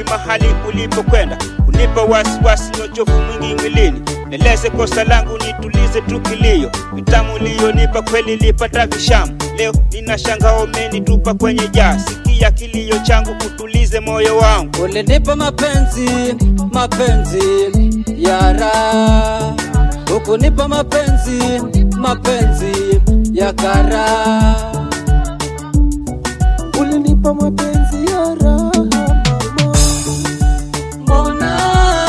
mahali ulipokwenda, kunipa wasiwasi na uchovu mwingi mwilini. Neleze kosa langu nitulize tu kilio, vitamu ulionipa kweli nilipata vishamu. Leo ninashangaa umenitupa kwenye jaa, sikia kilio changu kutulize moyo wangu. Ulinipa mapenzi, mapenzi ya raha, ukunipa mapenzi, mapenzi ya kara. Ulinipa mapenzi ya raha mama.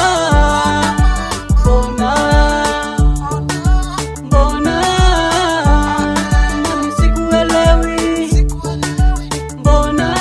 Mbona nami sikuelewi? Mbona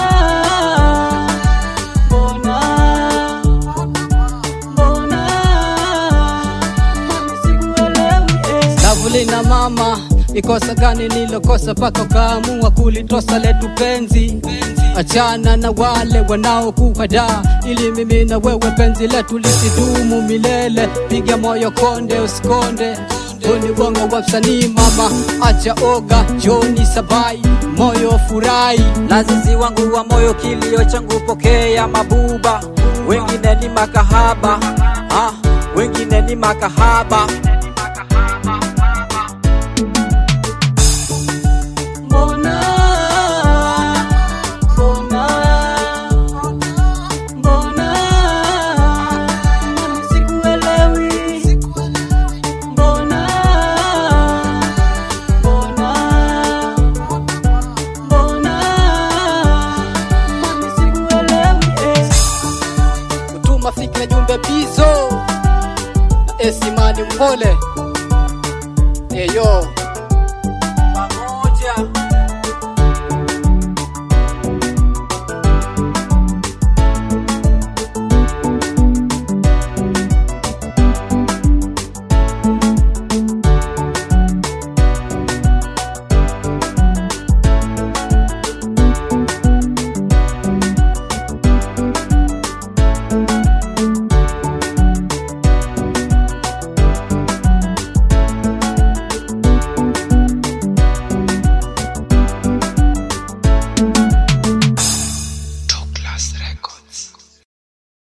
nami sikuelewi? Lavuli na mama, nikosa gani nilokosa paka ukaamua kulitosa letu penzi? Achana na wale wanaokuhadaa, ili mimi na wewe penzi letu lisidumu milele. Piga moyo konde usikonde, Tony Bongo wa msanii mama. Acha oga Johnny Sabai, moyo furahi. Lazizi wangu wa moyo kilio changu pokea mabuba. Wengine ni makahaba, wengine ni makahaba. Fikra jumbe bizo na Esimani Mpole. Eyo pamoja. Top Class Records.